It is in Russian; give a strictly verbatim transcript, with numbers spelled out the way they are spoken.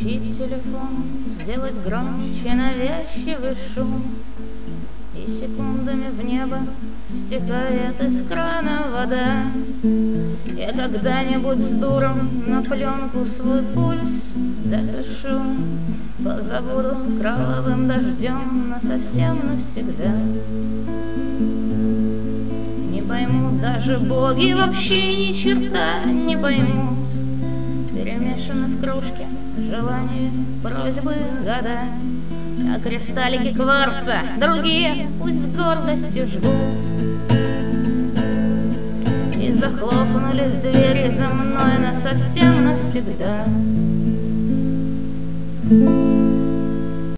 Включить телефон, сделать громче навязчивый шум, и секундами в небо стекает из крана вода. Я когда-нибудь с дуром на пленку свой пульс запишу, позабуду кровавым дождем насовсем навсегда. Не поймут даже боги, вообще ни черта не поймут. Перемешаны в кружке желания, просьбы, года, а кристаллики кварца другие пусть с гордостью жгут. И захлопнулись двери за мной насовсем навсегда.